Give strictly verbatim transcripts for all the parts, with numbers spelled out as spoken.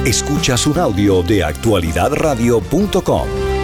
Escuchas un audio de actualidad radio punto com.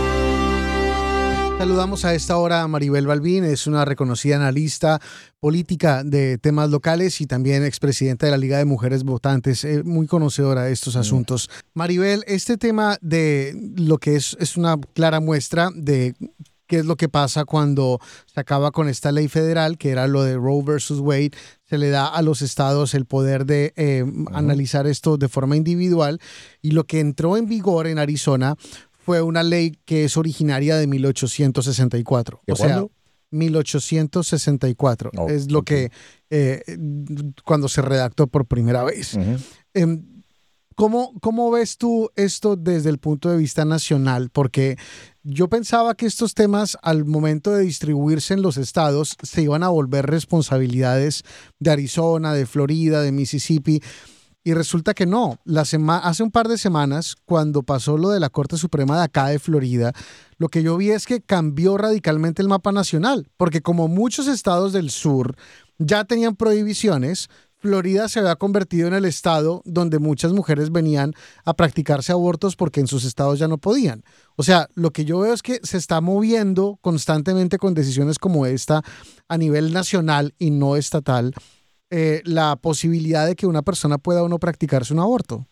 Saludamos a esta hora a Maribel Balbín, es una reconocida analista política de temas locales y también expresidenta de la Liga de Mujeres Votantes, eh, muy conocedora de estos asuntos. Maribel, este tema de lo que es, es una clara muestra de qué es lo que pasa cuando se acaba con esta ley federal, que era lo de Roe versus Wade, se le da a los estados el poder de eh, uh-huh. analizar esto de forma individual, y lo que entró en vigor en Arizona fue una ley que es originaria de mil ochocientos sesenta y cuatro. ¿De o sea, cuándo? mil ochocientos sesenta y cuatro Oh, es lo okay. que, eh, cuando se redactó por primera vez. Uh-huh. Eh, ¿cómo, ¿Cómo ves tú esto desde el punto de vista nacional? Porque yo pensaba que estos temas, al momento de distribuirse en los estados, se iban a volver responsabilidades de Arizona, de Florida, de Mississippi. Y resulta que no. La sema- hace un par de semanas, cuando pasó lo de la Corte Suprema de acá de Florida, lo que yo vi es que cambió radicalmente el mapa nacional, porque como muchos estados del sur ya tenían prohibiciones, Florida se había convertido en el estado donde muchas mujeres venían a practicarse abortos porque en sus estados ya no podían. O sea, lo que yo veo es que se está moviendo constantemente con decisiones como esta a nivel nacional y no estatal, Eh, la posibilidad de que una persona pueda o no practicarse un aborto.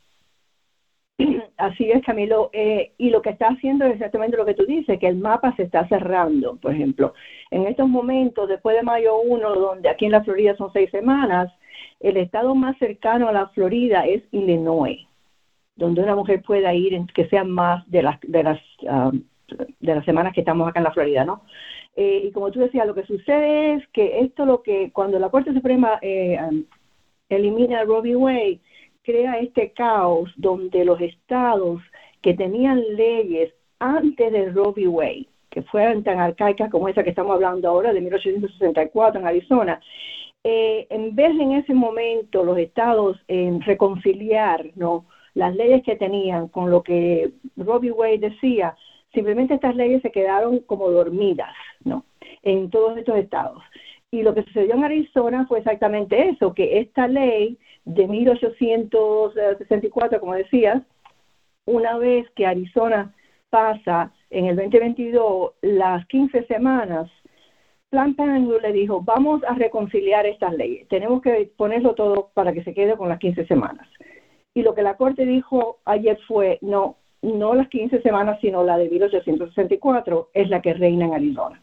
Así es, Camilo, eh, y lo que está haciendo es exactamente lo que tú dices, que el mapa se está cerrando. Por ejemplo, en estos momentos, después de mayo primero, donde aquí en la Florida son seis semanas, el estado más cercano a la Florida es Illinois, donde una mujer pueda ir, en, que sean más de las, de las, uh, de las semanas que estamos acá en la Florida, ¿no? Eh, y como tú decías, lo que sucede es que esto lo que, cuando la Corte Suprema eh, um, elimina Roe v. Wade, crea este caos donde los estados que tenían leyes antes de Roe v. Wade, que fueran tan arcaicas como esa que estamos hablando ahora, de mil ochocientos sesenta y cuatro en Arizona, eh, en vez de en ese momento los estados en eh, reconciliar, ¿no?, las leyes que tenían con lo que Roe v. Wade decía, simplemente estas leyes se quedaron como dormidas, ¿no?, en todos estos estados. Y lo que sucedió en Arizona fue exactamente eso, que esta ley de mil ochocientos sesenta y cuatro, como decías, una vez que Arizona pasa en el veinte veintidós las quince semanas, Planned Parenthood le dijo, vamos a reconciliar estas leyes, tenemos que ponerlo todo para que se quede con las quince semanas. Y lo que la Corte dijo ayer fue, no, no las quince semanas, sino la de mil ochocientos sesenta y cuatro es la que reina en Arizona.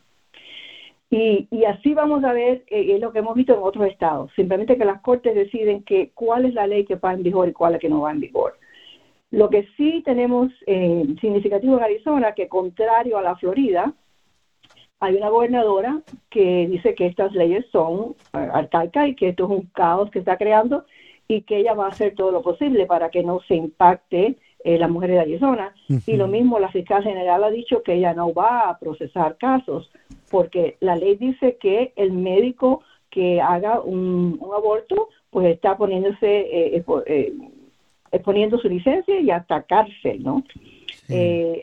Y, y así vamos a ver, eh, es lo que hemos visto en otros estados, simplemente que las cortes deciden que cuál es la ley que va en vigor y cuál es la que no va en vigor. Lo que sí tenemos eh, significativo en Arizona, que contrario a la Florida, hay una gobernadora que dice que estas leyes son uh, arcaicas y que esto es un caos que está creando y que ella va a hacer todo lo posible para que no se impacte eh, las mujeres de Arizona. Uh-huh. Y lo mismo la fiscal general ha dicho que ella no va a procesar casos porque la ley dice que el médico que haga un, un aborto pues está poniéndose eh, eh, exponiendo su licencia y hasta cárcel, ¿no? Sí. Eh,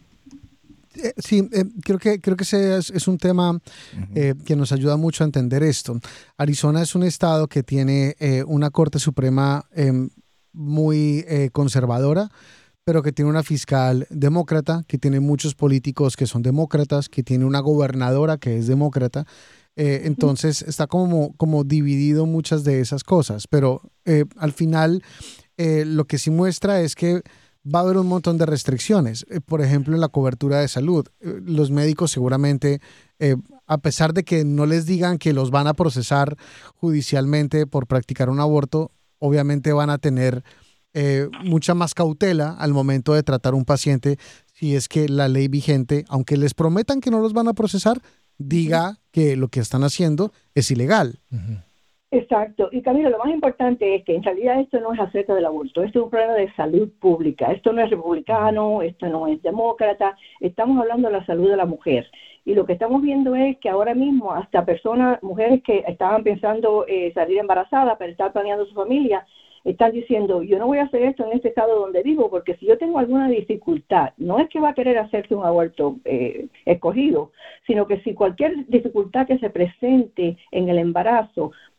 Eh, sí, eh, creo que creo que ese es, es un tema eh, que nos ayuda mucho a entender esto. Arizona es un estado que tiene eh, una Corte Suprema eh, muy eh, conservadora, pero que tiene una fiscal demócrata, que tiene muchos políticos que son demócratas, que tiene una gobernadora que es demócrata. Eh, entonces está como, como dividido muchas de esas cosas, pero eh, al final eh, lo que sí muestra es que va a haber un montón de restricciones, eh, por ejemplo, en la cobertura de salud. Eh, los médicos seguramente, eh, a pesar de que no les digan que los van a procesar judicialmente por practicar un aborto, obviamente van a tener eh, mucha más cautela al momento de tratar un paciente si es que la ley vigente, aunque les prometan que no los van a procesar, diga que lo que están haciendo es ilegal. Uh-huh. Exacto. Y Camilo, lo más importante es que en realidad esto no es acerca del aborto, esto es un problema de salud pública, esto no es republicano, esto no es demócrata, estamos hablando de la salud de la mujer. Y lo que estamos viendo es que ahora mismo hasta personas, mujeres que estaban pensando eh, salir embarazadas para estar planeando su familia, están diciendo, yo no voy a hacer esto en este estado donde vivo, porque si yo tengo alguna dificultad, no es que va a querer hacerse un aborto eh, escogido, sino que si cualquier dificultad que se presente en el embarazo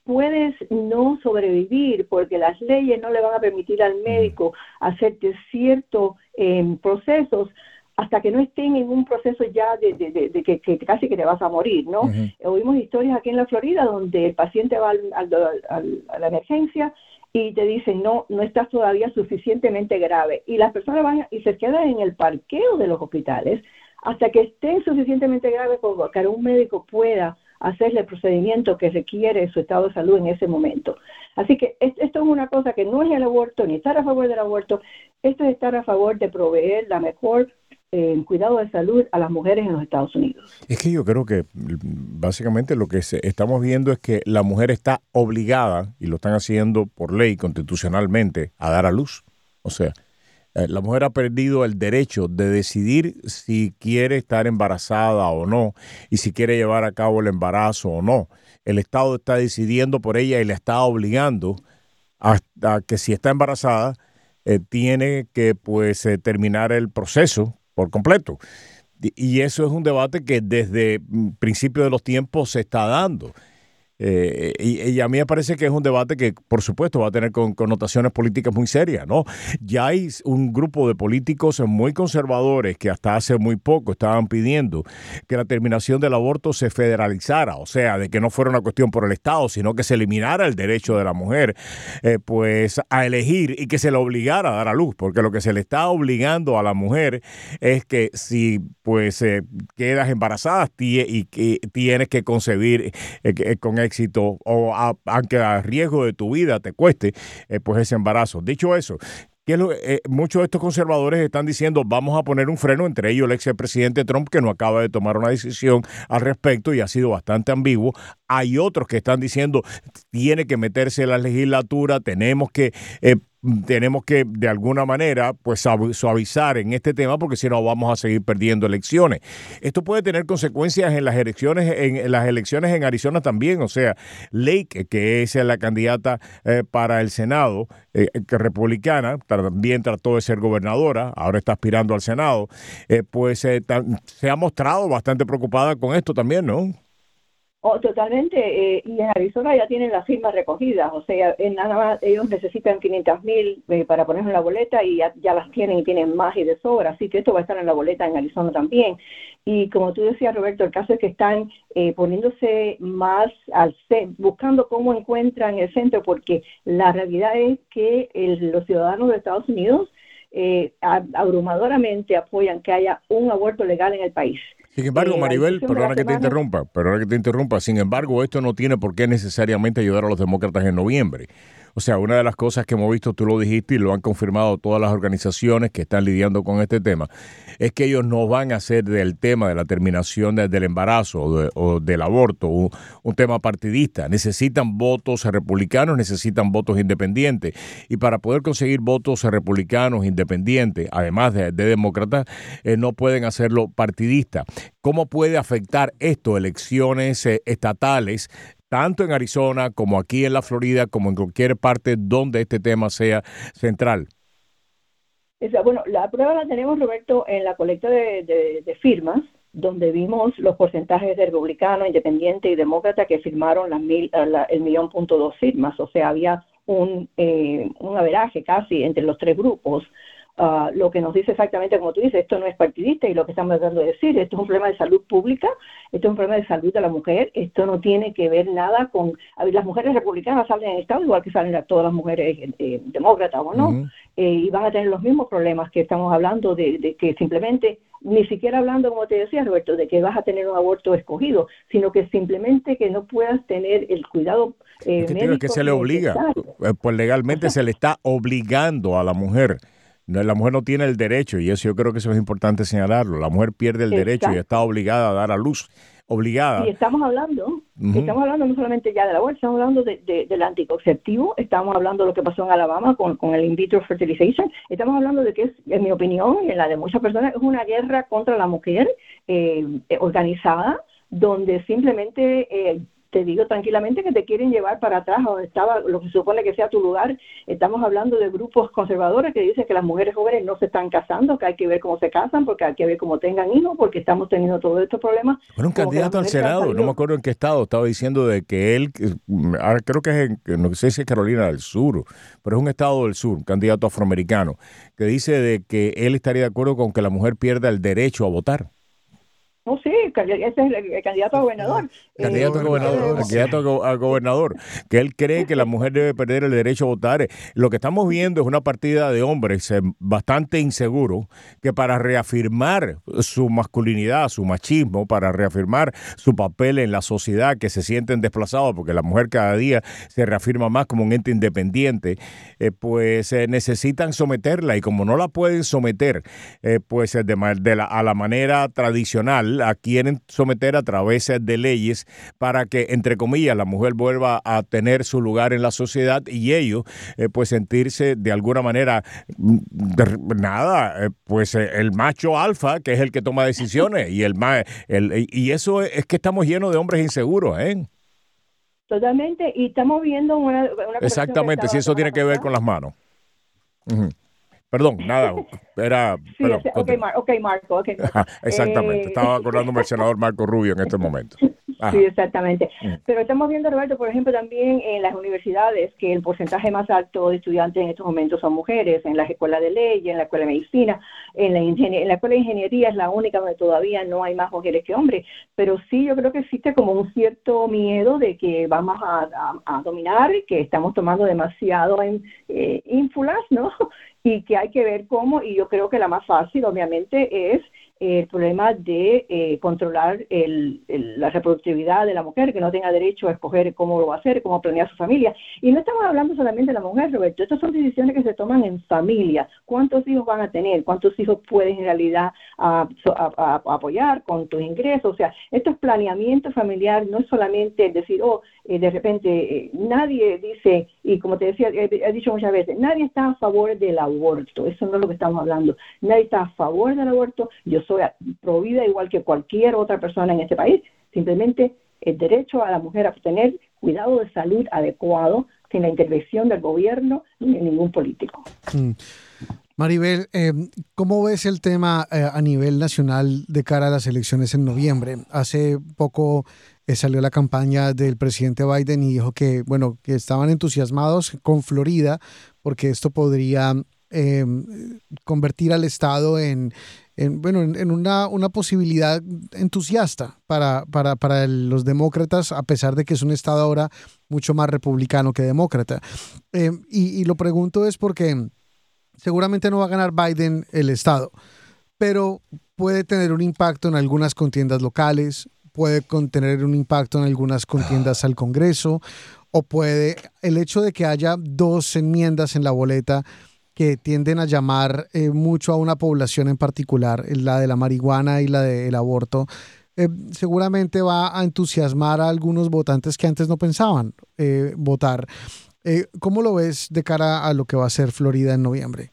puedes no sobrevivir porque las leyes no le van a permitir al médico hacerte ciertos eh, procesos hasta que no estén en un proceso ya de, de, de, de que, que casi que te vas a morir, ¿no? Uh-huh. Oímos historias aquí en la Florida donde el paciente va al, al, al, a la emergencia y te dicen, no, no estás todavía suficientemente grave. Y las personas van y se quedan en el parqueo de los hospitales hasta que estén suficientemente graves para que un médico pueda hacerle el procedimiento que requiere su estado de salud en ese momento. Así que esto es una cosa que no es el aborto, ni estar a favor del aborto, esto es estar a favor de proveer la mejor eh, cuidado de salud a las mujeres en los Estados Unidos. Es que yo creo que básicamente lo que se, estamos viendo es que la mujer está obligada, y lo están haciendo por ley constitucionalmente, a dar a luz. O sea, la mujer ha perdido el derecho de decidir si quiere estar embarazada o no y si quiere llevar a cabo el embarazo o no. El Estado está decidiendo por ella y le está obligando a, a que si está embarazada eh, tiene que pues eh, terminar el proceso por completo. Y eso es un debate que desde el principio de los tiempos se está dando. Eh, y, y a mí me parece que es un debate que, por supuesto, va a tener con, connotaciones políticas muy serias, ¿no? Ya hay un grupo de políticos muy conservadores que hasta hace muy poco estaban pidiendo que la terminación del aborto se federalizara, o sea, de que no fuera una cuestión por el Estado, sino que se eliminara el derecho de la mujer eh, pues a elegir y que se le obligara a dar a luz, porque lo que se le está obligando a la mujer es que si pues eh, quedas embarazada y, y, y tienes que concebir eh, con éxito éxito o a, aunque a riesgo de tu vida te cueste, eh, pues ese embarazo. Dicho eso, que lo, eh, muchos de estos conservadores están diciendo vamos a poner un freno, entre ellos el expresidente Trump, que no acaba de tomar una decisión al respecto y ha sido bastante ambiguo. Hay otros que están diciendo tiene que meterse en la legislatura, tenemos que eh, tenemos que de alguna manera pues suavizar en este tema porque si no vamos a seguir perdiendo elecciones. Esto puede tener consecuencias en las elecciones en, en las elecciones en Arizona también. O sea, Lake, que es la candidata eh, para el Senado eh, que republicana, también trató de ser gobernadora, ahora está aspirando al Senado, eh, pues eh, se ha mostrado bastante preocupada con esto también, ¿no? Oh, totalmente, eh, y en Arizona ya tienen las firmas recogidas, o sea, en nada más ellos necesitan quinientas mil eh, para ponerlo en la boleta y ya, ya las tienen y tienen más y de sobra, así que esto va a estar en la boleta en Arizona también. Y como tú decías, Roberto, el caso es que están eh, poniéndose más al centro, buscando cómo encuentran el centro, porque la realidad es que el, los ciudadanos de Estados Unidos eh, abrumadoramente apoyan que haya un aborto legal en el país. Sin embargo, Maribel, perdona que te interrumpa, perdona que te interrumpa. Sin embargo, esto no tiene por qué necesariamente ayudar a los demócratas en noviembre. O sea, una de las cosas que hemos visto, tú lo dijiste y lo han confirmado todas las organizaciones que están lidiando con este tema, es que ellos no van a hacer del tema de la terminación de, del embarazo o, de, o del aborto un, un tema partidista. Necesitan votos republicanos, necesitan votos independientes. Y para poder conseguir votos republicanos independientes, además de, de demócratas, eh, no pueden hacerlo partidista. ¿Cómo puede afectar esto elecciones eh, estatales, tanto en Arizona como aquí en la Florida, como en cualquier parte donde este tema sea central? Bueno, la prueba la tenemos, Roberto, en la colecta de, de, de firmas, donde vimos los porcentajes de republicano, independiente y demócrata que firmaron las mil, la, el millón punto dos firmas. O sea, había un, eh, un averaje casi entre los tres grupos. Uh, lo que nos dice exactamente, como tú dices, esto no es partidista y lo que estamos tratando de decir, esto es un problema de salud pública, esto es un problema de salud de la mujer, esto no tiene que ver nada con, a ver, las mujeres republicanas salen en el estado igual que salen todas las mujeres eh, demócratas o no, uh-huh. eh, y van a tener los mismos problemas que estamos hablando de, de que simplemente, ni siquiera hablando, como te decía, Roberto, de que vas a tener un aborto escogido, sino que simplemente que no puedas tener el cuidado eh, es que médico. Es que se le obliga, pues legalmente se le está obligando a la mujer. La mujer no tiene el derecho, y eso yo creo que eso es importante señalarlo. La mujer pierde el Exacto. derecho y está obligada a dar a luz, obligada. Y estamos hablando, uh-huh. estamos hablando no solamente ya de la aborto, estamos hablando de, de, del anticonceptivo, estamos hablando de lo que pasó en Alabama con, con el in vitro fertilization, estamos hablando de que es, en mi opinión, y en la de muchas personas, es una guerra contra la mujer eh, organizada, donde simplemente... Eh, te digo tranquilamente que te quieren llevar para atrás a donde estaba, lo que se supone que sea tu lugar. Estamos hablando de grupos conservadores que dicen que las mujeres jóvenes no se están casando, que hay que ver cómo se casan, porque hay que ver cómo tengan hijos, porque estamos teniendo todos estos problemas. Bueno, un candidato al Senado, no me acuerdo en qué estado, estaba diciendo de que él, ahora creo que es en, no sé si es Carolina del Sur, pero es un estado del sur, un candidato afroamericano, que dice de que él estaría de acuerdo con que la mujer pierda el derecho a votar. No, sí, ese es el, el candidato a gobernador. Candidato a gobernador, candidato a gobernador, que él cree que la mujer debe perder el derecho a votar. Lo que estamos viendo es una partida de hombres bastante inseguros que para reafirmar su masculinidad, su machismo, para reafirmar su papel en la sociedad, que se sienten desplazados porque la mujer cada día se reafirma más como un ente independiente, eh, pues eh, necesitan someterla, y como no la pueden someter eh, pues de, de la, a la manera tradicional, la quieren someter a través de leyes para que, entre comillas, la mujer vuelva a tener su lugar en la sociedad y ellos, eh, pues, sentirse de alguna manera, de, nada, eh, pues, eh, el macho alfa, que es el que toma decisiones, y el, el y eso es, es que estamos llenos de hombres inseguros, ¿eh? Totalmente, y estamos viendo una... una Exactamente, si eso tiene que ver con las manos. Uh-huh. Perdón, nada, era... Sí, perdón, ese, okay, Mar, okay, Marco, okay, Marco. Exactamente, eh, estaba acordándome del senador Marco Rubio en este momento. Ajá. Sí, exactamente. Pero estamos viendo, Roberto, por ejemplo, también en las universidades que el porcentaje más alto de estudiantes en estos momentos son mujeres, en las escuelas de ley, en la escuela de medicina, en la, ingenier- en la escuela de ingeniería es la única donde todavía no hay más mujeres que hombres, pero sí yo creo que existe como un cierto miedo de que vamos a, a, a dominar, que estamos tomando demasiado en, eh, ínfulas, ¿no? Y que hay que ver cómo, y yo creo que la más fácil, obviamente, es el problema de eh, controlar el, el, la reproductividad de la mujer, que no tenga derecho a escoger cómo lo va a hacer, cómo planear su familia. Y no estamos hablando solamente de la mujer, Roberto, estas son decisiones que se toman en familia. ¿Cuántos hijos van a tener? ¿Cuántos hijos puedes en realidad a, a, a, a apoyar con tus ingresos? O sea, esto es planeamiento familiar, no es solamente decir, oh, eh, de repente eh, nadie dice, y como te decía, he, he dicho muchas veces, nadie está a favor del aborto, eso no es lo que estamos hablando. Nadie está a favor del aborto, yo soy pro vida igual que cualquier otra persona en este país, simplemente el derecho a la mujer a tener cuidado de salud adecuado sin la intervención del gobierno ni de ningún político. Mm. Maribel, eh, ¿cómo ves el tema eh, a nivel nacional de cara a las elecciones en noviembre? Hace poco eh, salió la campaña del presidente Biden y dijo que, bueno, que estaban entusiasmados con Florida porque esto podría eh, convertir al estado en En, bueno, en, en una, una posibilidad entusiasta para, para, para el, los demócratas, a pesar de que es un estado ahora mucho más republicano que demócrata. Eh, y, y lo pregunto es porque seguramente no va a ganar Biden el estado, pero puede tener un impacto en algunas contiendas locales, puede tener un impacto en algunas contiendas al Congreso, o puede, el hecho de que haya dos enmiendas en la boleta que tienden a llamar eh, mucho a una población en particular, la de la marihuana y la del aborto, eh, seguramente va a entusiasmar a algunos votantes que antes no pensaban eh, votar. Eh, ¿Cómo lo ves de cara a lo que va a ser Florida en noviembre?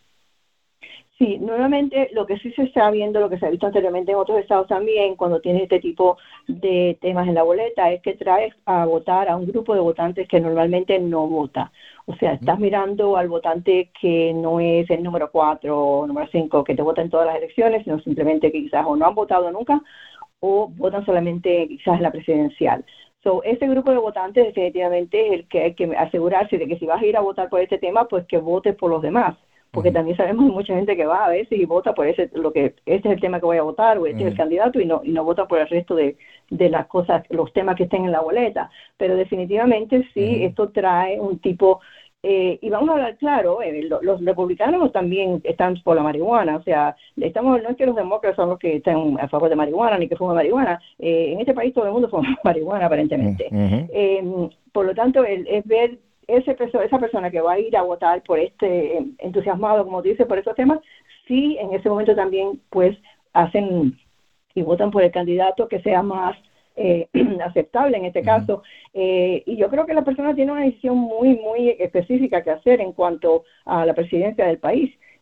Sí, nuevamente lo que sí se está viendo, lo que se ha visto anteriormente en otros estados también, cuando tienes este tipo de temas en la boleta, es que traes a votar a un grupo de votantes que normalmente no vota. O sea, estás mirando al votante que no es el número cuatro o número cinco que te vota en todas las elecciones, sino simplemente que quizás o no han votado nunca o votan solamente quizás en la presidencial. So, ese grupo de votantes definitivamente es el que hay que asegurarse de que si vas a ir a votar por este tema, pues que votes por los demás. Porque uh-huh. también sabemos que mucha gente que va a veces y vota por ese, lo que este es el tema que voy a votar o este uh-huh. es el candidato y no y no vota por el resto de, de las cosas, los temas que estén en la boleta. Pero definitivamente sí, uh-huh. esto trae un tipo, eh, y vamos a hablar claro, eh, los, los republicanos también están por la marihuana, o sea, estamos no es que los demócratas son los que están a favor de marihuana ni que fuman marihuana, eh, en este país todo el mundo fuma marihuana aparentemente. Uh-huh. Eh, por lo tanto, el, es ver Ese, esa persona que va a ir a votar por este entusiasmado, como dice, por esos temas, sí en ese momento también pues hacen y votan por el candidato que sea más eh, aceptable en este uh-huh. caso. Eh, y yo creo que la persona tiene una decisión muy, muy específica que hacer en cuanto a la presidencia del país.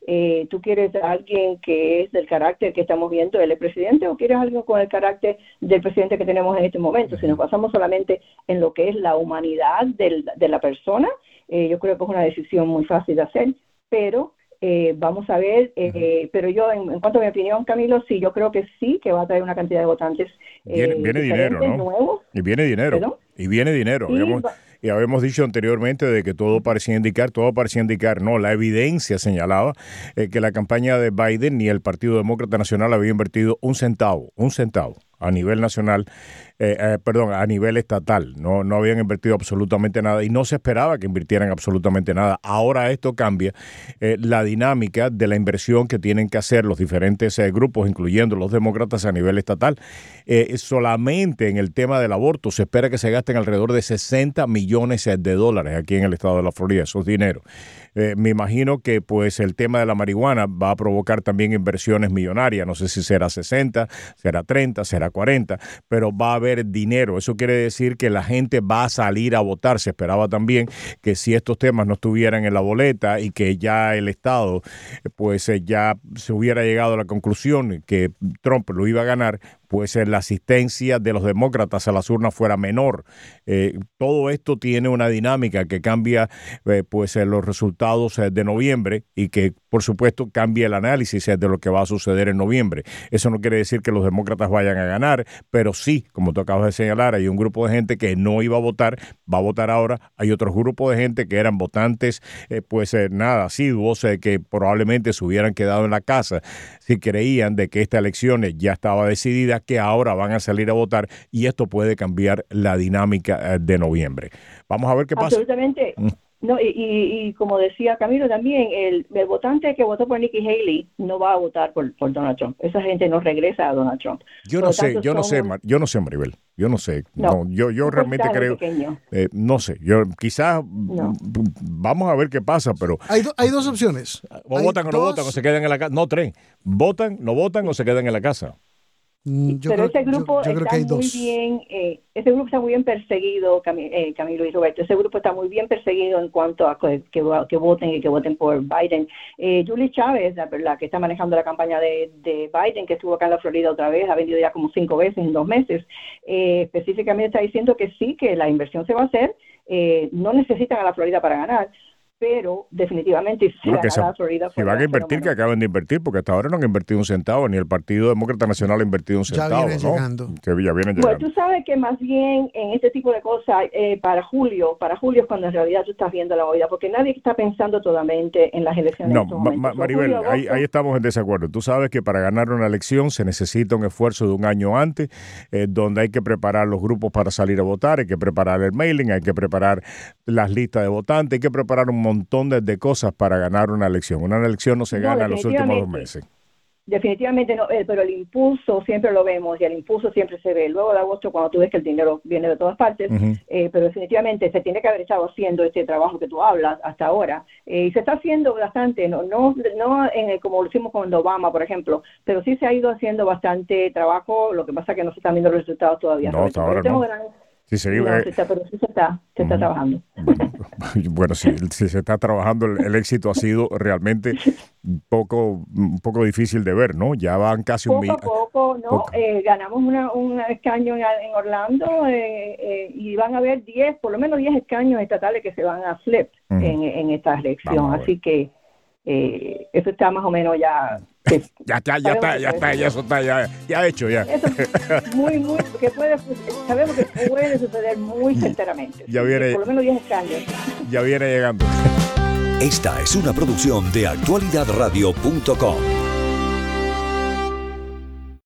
Eh, ¿Tú quieres a alguien que es del carácter que estamos viendo del presidente o quieres a alguien con el carácter del presidente que tenemos en este momento? Si nos basamos solamente en lo que es la humanidad del, de la persona, eh, yo creo que es una decisión muy fácil de hacer, pero eh, vamos a ver. Eh, pero yo, en, en cuanto a mi opinión, Camilo, sí, yo creo que sí, que va a traer una cantidad de votantes Viene, eh, viene dinero, ¿no? nuevos. Y viene dinero. ¿Perdón? Y viene dinero. Y Habíamos, va- y habíamos dicho anteriormente de que todo parecía indicar, todo parecía indicar, no, la evidencia señalaba eh, que la campaña de Biden ni el Partido Demócrata Nacional había invertido un centavo, un centavo a nivel nacional, eh, eh, perdón, a nivel estatal. No, no habían invertido absolutamente nada y no se esperaba que invirtieran absolutamente nada. Ahora esto cambia eh, la dinámica de la inversión que tienen que hacer los diferentes eh, grupos, incluyendo los demócratas a nivel estatal. Eh, solamente en el tema del aborto se espera que se gasten alrededor de sesenta millones de dólares aquí en el estado de la Florida. Eso es dinero. Eh, me imagino que pues el tema de la marihuana va a provocar también inversiones millonarias. No sé si será sesenta, será treinta, será cuarenta, pero va a haber dinero. Eso quiere decir que la gente va a salir a votar. Se esperaba también que si estos temas no estuvieran en la boleta y que ya el Estado pues eh, ya se hubiera llegado a la conclusión que Trump lo iba a ganar, pues eh, la asistencia de los demócratas a las urnas fuera menor. Eh, todo esto tiene una dinámica que cambia eh, pues eh, los resultados eh, de noviembre y que por supuesto cambia el análisis eh, de lo que va a suceder en noviembre. Eso no quiere decir que los demócratas vayan a ganar, pero sí, como tú acabas de señalar, hay un grupo de gente que no iba a votar, va a votar ahora. Hay otro grupo de gente que eran votantes eh, pues eh, nada, asiduos, eh, que probablemente se hubieran quedado en la casa si creían de que esta elección ya estaba decidida, que ahora van a salir a votar y esto puede cambiar la dinámica de noviembre. Vamos a ver qué pasa. Absolutamente. No, y, y, y como decía Camilo también, el, el votante que votó por Nikki Haley no va a votar por, por Donald Trump. Esa gente no regresa a Donald Trump. Yo no sé, yo no sé, yo no sé, Maribel. Yo no sé. No, no yo yo realmente creo. Eh, no sé. Yo quizás no. Vamos a ver qué pasa, pero hay, do, hay dos opciones. O hay votan o no dos... votan o se quedan en la casa. No, tres. Votan, no votan o se quedan en la casa. Yo pero creo, ese grupo yo, yo está muy dos. bien, eh, ese grupo está muy bien perseguido, Cam- eh, Camilo y Roberto. Ese grupo está muy bien perseguido en cuanto a que, que, que voten y que voten por Biden. Eh, Julie Chávez, la, la que está manejando la campaña de, de Biden, que estuvo acá en la Florida otra vez, ha venido ya como cinco veces en dos meses. Eh, específicamente está diciendo que sí, que la inversión se va a hacer. Eh, no necesitan a la Florida para ganar, pero definitivamente si no, que se, Florida si van a invertir, que acaben de invertir, porque hasta ahora no han invertido un centavo, ni el Partido Demócrata Nacional ha invertido un centavo. Ya viene ¿no? llegando. Que ya viene llegando. Bueno, tú sabes que más bien en este tipo de cosas, eh, para julio, para julio es cuando en realidad tú estás viendo la movida, porque nadie está pensando totalmente en las elecciones. No, en estos ma- ma- Maribel, julio, ahí, ahí estamos en desacuerdo. Tú sabes que para ganar una elección se necesita un esfuerzo de un año antes, eh, donde hay que preparar los grupos para salir a votar, hay que preparar el mailing, hay que preparar las listas de votantes, hay que preparar un montón de, de cosas para ganar una elección. Una elección no se No, gana en los últimos dos meses. Definitivamente no, eh, pero el impulso siempre lo vemos y el impulso siempre se ve luego de agosto cuando tú ves que el dinero viene de todas partes, uh-huh. eh, pero definitivamente se tiene que haber estado haciendo este trabajo que tú hablas hasta ahora eh, y se está haciendo bastante, no no no en el, como lo hicimos con Obama, por ejemplo, pero sí se ha ido haciendo bastante trabajo, lo que pasa es que no se están viendo los resultados todavía. No, hasta ahora no. Gran... Sí, sí, no, eh, se está, pero sí se está, se está uh-huh. trabajando. Bueno, bueno sí, si se está trabajando, el, el éxito ha sido realmente un poco, un poco difícil de ver, ¿no? Ya van casi poco un millón. Poco a poco, ¿no? Poco. Eh, ganamos una, un escaño en, en Orlando eh, eh, y van a haber diez, por lo menos diez escaños estatales que se van a flip uh-huh. en, en esta elección. Así que eh, eso está más o menos ya... Sí. Ya está, ya está, ya está, ya eso está, ya, ya hecho, ya. Eso muy, muy, que puede, sabemos que puede suceder muy certeramente. Ya viene, por lo menos diez escaños. Ya viene llegando. Esta es una producción de actualidad radio punto com.